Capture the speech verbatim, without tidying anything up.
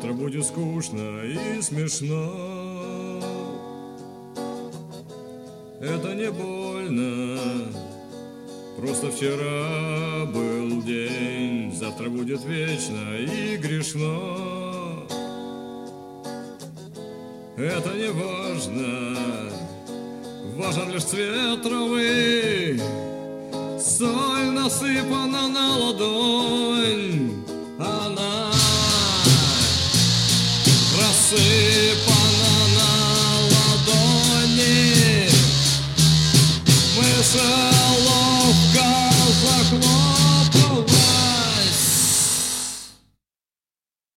завтра будет скучно и смешно. Это не больно, просто вчера был день, завтра будет вечно и грешно. Это не важно, важен лишь цвет травы. Соль насыпана на ладонь, она росы.